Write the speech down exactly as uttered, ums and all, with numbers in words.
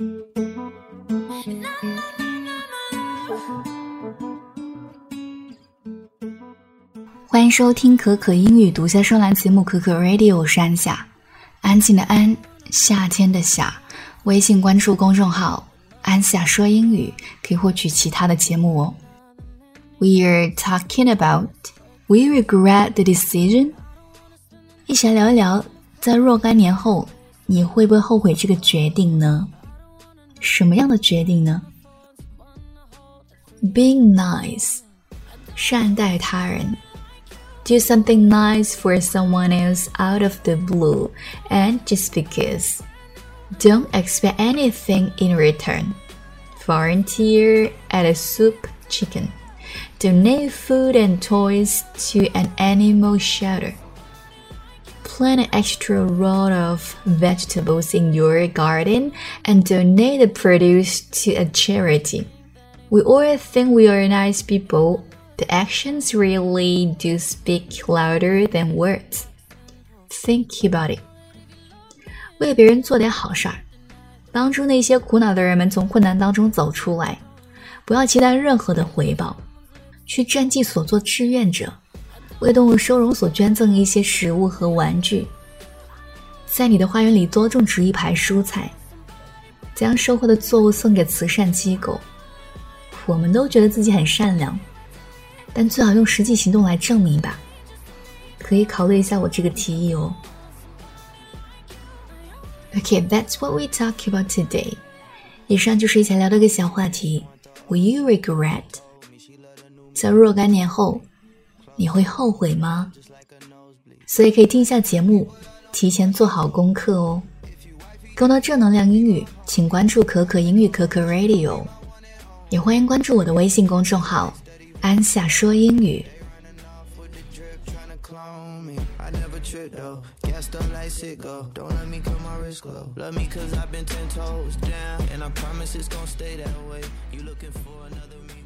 欢迎收听可可英语独家专栏节目可可 Radio， 我是安夏，安静的安，夏天的夏。微信关注公众号安夏说英语，可以获取其他的节目哦。We are talking about we regret the decision。 一起来聊一聊，在若干年后你会不会后悔这个决定呢？什么样的决定呢？ Being nice， 善待他人。Do something nice for someone else out of the blue and just because. Don't expect anything in return. Volunteer at a soup chicken. Donate food and toys to an animal shelter. Plant an extra row of vegetables in your garden and donate the produce to a charity. We all think we are nice people.The actions really do speak louder than words. Think about it. 为别人做点好事儿，帮助那些苦恼的人们从困难当中走出来，不要期待任何的回报，去赈济所做志愿者，为动物收容所捐赠一些食物和玩具，在你的花园里多种植一排蔬菜，将收获的作物送给慈善机构。我们都觉得自己很善良，但最好用实际行动来证明吧。可以考虑一下我这个提议哦。Okay, that's what we talk about today. 以上就是一起聊的一个小话题。Will you regret? 在若干年后，你会后悔吗？所以可以听一下节目，提前做好功课哦。更多正能量英语，请关注可可英语可可 Radio， 也欢迎关注我的微信公众号安夏说英语。 Trick though, gassed up like sicko. Don't let me cut my wrist glow. Love me cause I've been ten toes down, and I promise it's gonna stay that way. You looking for another me?